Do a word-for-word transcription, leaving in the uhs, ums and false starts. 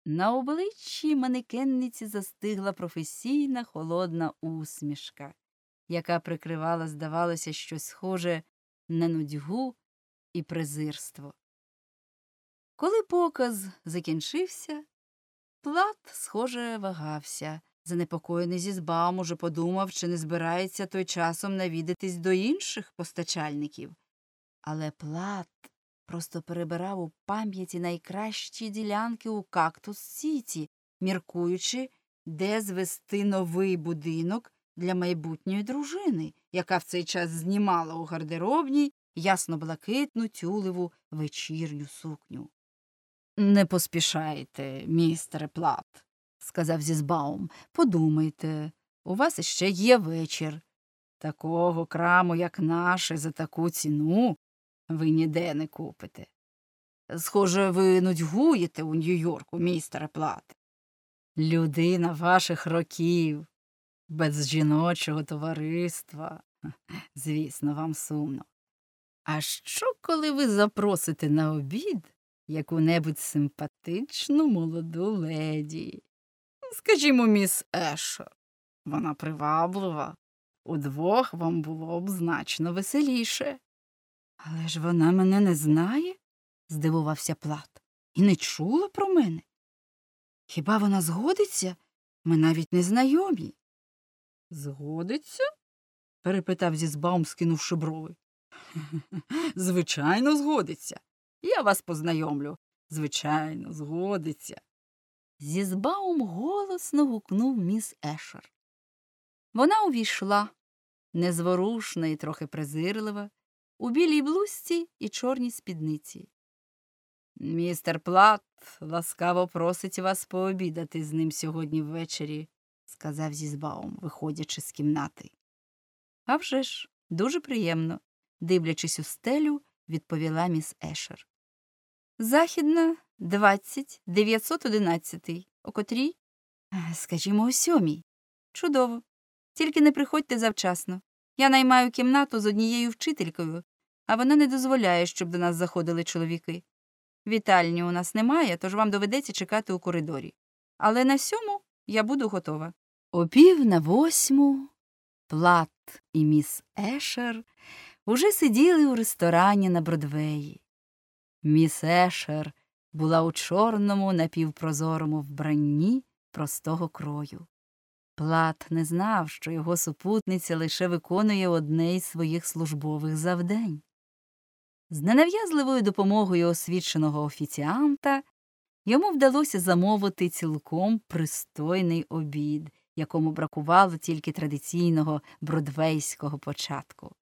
На обличчі манекенниці застигла професійна холодна усмішка, яка прикривала, здавалося, щось схоже на нудьгу і презирство. Коли показ закінчився, Плат, схоже, вагався. Занепокоєний Зізбаум уже подумав, чи не збирається той часом навідатись до інших постачальників. Але Плат просто перебирав у пам'яті найкращі ділянки у Кактус-Сіті, міркуючи, де звести новий будинок для майбутньої дружини, яка в цей час знімала у гардеробній ясно-блакитну тюлеву вечірню сукню. «Не поспішайте, містере Плат», – сказав Зізбаум. «Подумайте, у вас іще є вечір. Такого краму, як наше, за таку ціну ви ніде не купите. Схоже, ви нудьгуєте у Нью-Йорку, містере Плат. Людина ваших років, без жіночого товариства. Звісно, вам сумно. А що, коли ви запросите на обід яку-небудь симпатичну молоду леді? Скажімо, міс Ешер. Вона приваблива. Удвох вам було б значно веселіше». «Але ж вона мене не знає?» – здивувався Плат. «І не чула про мене. Хіба вона згодиться? Ми навіть не знайомі». «Згодиться?» – перепитав Зізбаум, скинувши брови. «Звичайно, згодиться. Я вас познайомлю. Звичайно, згодиться». Зізбаум голосно гукнув міс Ешер. Вона увійшла, незворушна і трохи презирлива, у білій блузці і чорній спідниці. «Містер Плат ласкаво просить вас пообідати з ним сьогодні ввечері», – сказав Зізбаум, виходячи з кімнати. «А вже ж, дуже приємно», – дивлячись у стелю, відповіла міс Ешер. «Західна, двадцять, дев'ятсот одинадцятий. О котрій?» «Скажімо, о сьомій». «Чудово. Тільки не приходьте завчасно. Я наймаю кімнату з однією вчителькою, а вона не дозволяє, щоб до нас заходили чоловіки. Вітальні у нас немає, тож вам доведеться чекати у коридорі. Але на сьому я буду готова». О пів на восьму Плат і міс Ешер уже сиділи у ресторані на Бродвеї. Міс Ешер була у чорному напівпрозорому вбранні простого крою. Плат не знав, що його супутниця лише виконує одне із своїх службових завдань. З ненав'язливою допомогою освіченого офіціанта йому вдалося замовити цілком пристойний обід, якому бракувало тільки традиційного бродвейського початку.